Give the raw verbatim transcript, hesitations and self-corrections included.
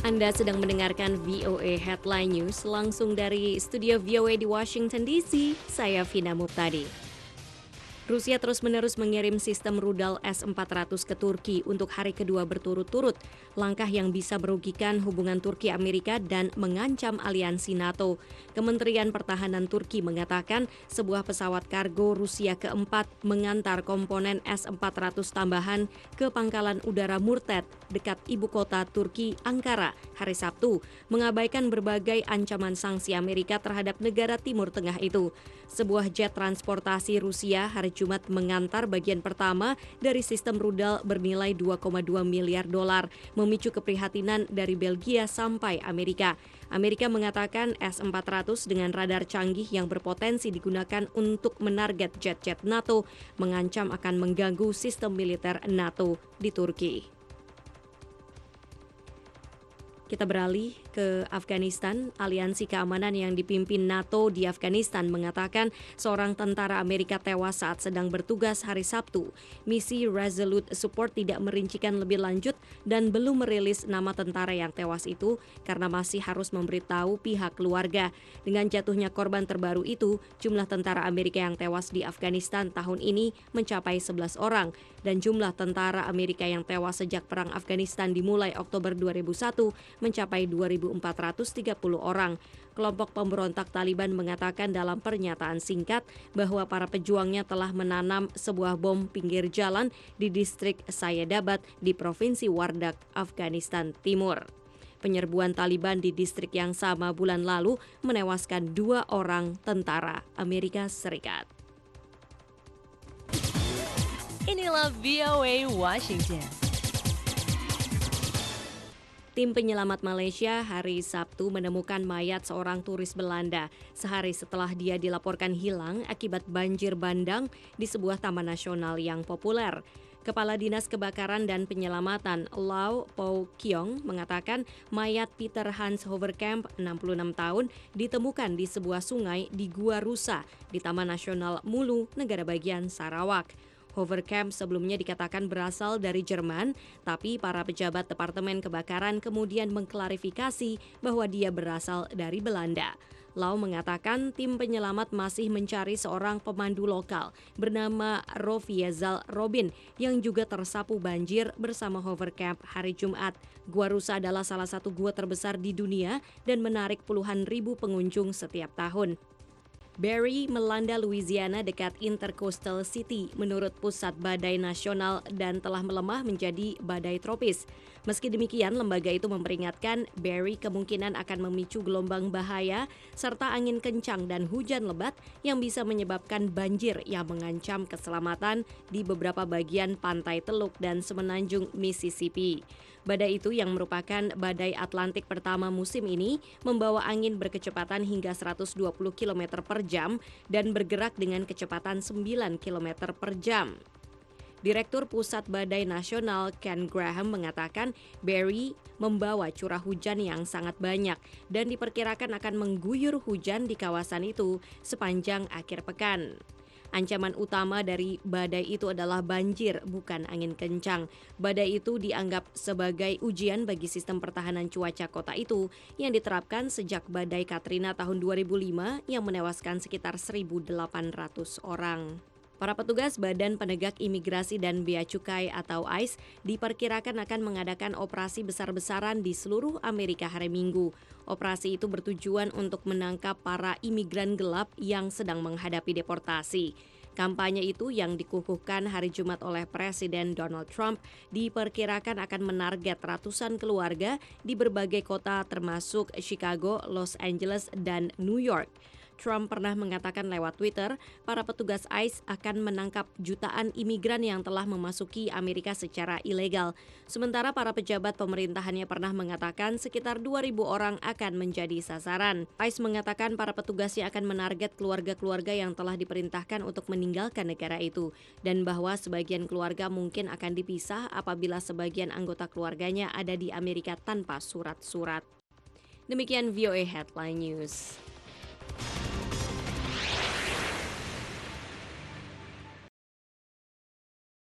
Anda sedang mendengarkan V O A Headline News langsung dari studio V O A di Washington D C. Saya Vina Muptadi. Rusia terus-menerus mengirim sistem rudal S empat ratus ke Turki untuk hari kedua berturut-turut, langkah yang bisa merugikan hubungan Turki-Amerika dan mengancam aliansi NATO. Kementerian Pertahanan Turki mengatakan sebuah pesawat kargo Rusia keempat mengantar komponen S empat ratus tambahan ke pangkalan udara Murted dekat ibu kota Turki, Ankara, hari Sabtu, mengabaikan berbagai ancaman sanksi Amerika terhadap negara Timur Tengah itu. Sebuah jet transportasi Rusia hari Jumat mengantar bagian pertama dari sistem rudal bernilai dua koma dua miliar dolar, memicu keprihatinan dari Belgia sampai Amerika. Amerika mengatakan S empat ratus dengan radar canggih yang berpotensi digunakan untuk menarget jet-jet NATO mengancam akan mengganggu sistem militer NATO di Turki. Kita beralih ke Afghanistan. Aliansi keamanan yang dipimpin NATO di Afghanistan mengatakan seorang tentara Amerika tewas saat sedang bertugas hari Sabtu. Misi Resolute Support tidak merincikan lebih lanjut dan belum merilis nama tentara yang tewas itu karena masih harus memberitahu pihak keluarga. Dengan jatuhnya korban terbaru itu, jumlah tentara Amerika yang tewas di Afghanistan tahun ini mencapai sebelas orang dan jumlah tentara Amerika yang tewas sejak perang Afghanistan dimulai Oktober dua ribu satu mencapai dua ribu empat ratus tiga puluh orang. Kelompok pemberontak Taliban mengatakan dalam pernyataan singkat bahwa para pejuangnya telah menanam sebuah bom pinggir jalan di distrik Sayedabad di Provinsi Wardak, Afghanistan Timur. Penyerbuan Taliban di distrik yang sama bulan lalu menewaskan dua orang tentara Amerika Serikat. Inilah V O A Washington. Tim penyelamat Malaysia hari Sabtu menemukan mayat seorang turis Belanda sehari setelah dia dilaporkan hilang akibat banjir bandang di sebuah taman nasional yang populer. Kepala Dinas Kebakaran dan Penyelamatan Lau Pau Kiong mengatakan mayat Peter Hans Hoverkamp, enam puluh enam tahun, ditemukan di sebuah sungai di Gua Rusa di Taman Nasional Mulu, negara bagian Sarawak. Hoverkamp sebelumnya dikatakan berasal dari Jerman, tapi para pejabat Departemen Kebakaran kemudian mengklarifikasi bahwa dia berasal dari Belanda. Lau mengatakan tim penyelamat masih mencari seorang pemandu lokal bernama Rofiezal Robin yang juga tersapu banjir bersama Hoverkamp hari Jumat. Gua Rusa adalah salah satu gua terbesar di dunia dan menarik puluhan ribu pengunjung setiap tahun. Barry melanda Louisiana dekat Intercoastal City menurut Pusat Badai Nasional dan telah melemah menjadi badai tropis. Meski demikian, lembaga itu memperingatkan Barry kemungkinan akan memicu gelombang bahaya serta angin kencang dan hujan lebat yang bisa menyebabkan banjir yang mengancam keselamatan di beberapa bagian pantai Teluk dan semenanjung Mississippi. Badai itu yang merupakan badai Atlantik pertama musim ini membawa angin berkecepatan hingga seratus dua puluh kilometer per jam dan bergerak dengan kecepatan sembilan kilometer per jam. Direktur Pusat Badai Nasional Ken Graham mengatakan Barry membawa curah hujan yang sangat banyak dan diperkirakan akan mengguyur hujan di kawasan itu sepanjang akhir pekan. Ancaman utama dari badai itu adalah banjir, bukan angin kencang. Badai itu dianggap sebagai ujian bagi sistem pertahanan cuaca kota itu yang diterapkan sejak badai Katrina tahun dua ribu lima yang menewaskan sekitar seribu delapan ratus orang. Para petugas Badan Penegak Imigrasi dan Bea Cukai atau I C E diperkirakan akan mengadakan operasi besar-besaran di seluruh Amerika hari Minggu. Operasi itu bertujuan untuk menangkap para imigran gelap yang sedang menghadapi deportasi. Kampanye itu yang dikukuhkan hari Jumat oleh Presiden Donald Trump diperkirakan akan menarget ratusan keluarga di berbagai kota termasuk Chicago, Los Angeles, dan New York. Trump pernah mengatakan lewat Twitter, para petugas I C E akan menangkap jutaan imigran yang telah memasuki Amerika secara ilegal. Sementara para pejabat pemerintahannya pernah mengatakan sekitar dua ribu orang akan menjadi sasaran. I C E mengatakan para petugasnya akan menarget keluarga-keluarga yang telah diperintahkan untuk meninggalkan negara itu dan bahwa sebagian keluarga mungkin akan dipisah apabila sebagian anggota keluarganya ada di Amerika tanpa surat-surat. Demikian V O A Headline News.